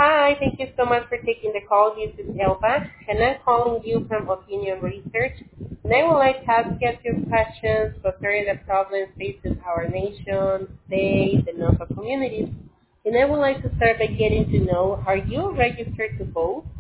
Hi, thank you so much for taking the call. This is Elba, and I'm calling you from Opinion Research. And I would like to ask you a few questions concerning the problems facing our nation, state, and local communities. And I would like to start by getting to know, are you registered to vote?